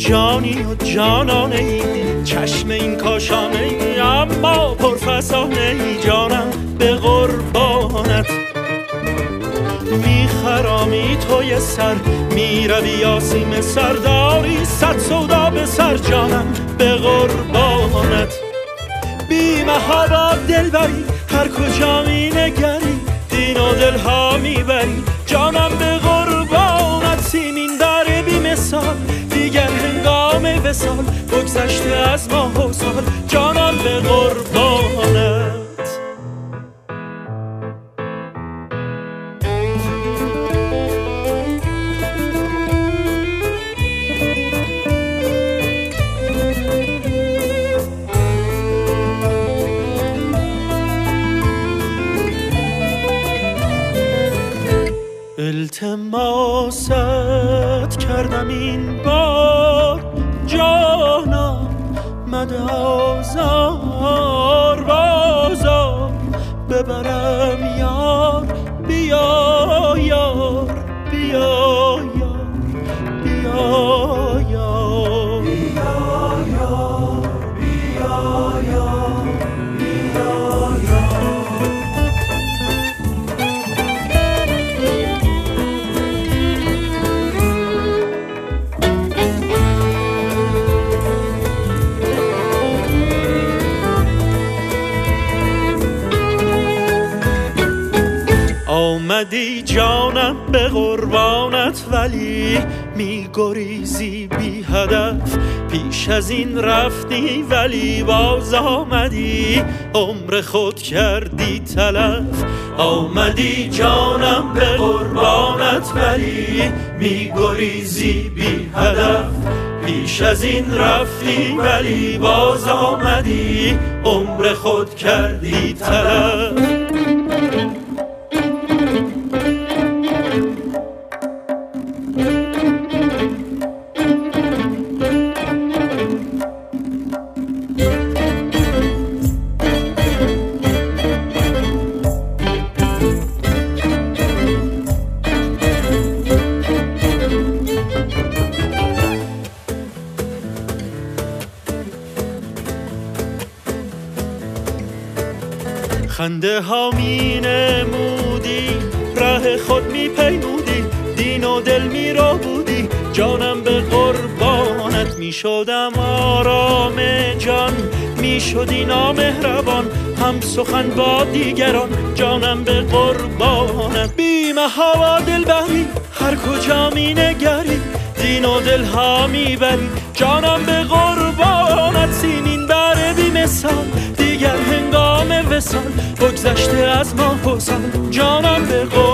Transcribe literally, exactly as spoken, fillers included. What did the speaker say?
جانی و جانانه ای، چشم این کاشانه ای، اما پرفسانه ای، جانم به قربانت. میخرامی توی سر، میروی آسیم سرداری، صد سودا به سر، جانم به قربانت. بی محابا دل بری، هر کجا می نگری، دین و دل ها میبری، جانم به قربانت. سیمین داره بی مثال، دیگر هنگام وصال، بگذشته از ماه و سال، جانم به قربانت. التماست کردم این بار، جانم مده آزار، بازار ببرم یار، بیا یار، بیا یار، بیا یار، بیا یار، بیا یار، بیا یار. آمدی جانم به قربانت، ولی می گریزی بی هدف، پیش از این رفتی ولی باز آمدی، عمر خود کردی تلف. آمدی جانم به قربانت، ولی می گریزی بی هدف، پیش از این رفتی ولی باز آمدی، عمر خود کردی تلف. خنده ها می نمودی، ره خود می پیمودی، دین و دل می رو بودی، جانم به قربانت. می شدم آرام جان، می شدی نامهربان، هم سخن با دیگران، جانم به قربانت. بی محابا دل بری، هر کجا می نگری، دین و دل ها می بری، جانم به قربانت. سیمین بره بی مثال، دیگر هنگام وصال، بگذشته از ماه و سال، جانم به قربانت.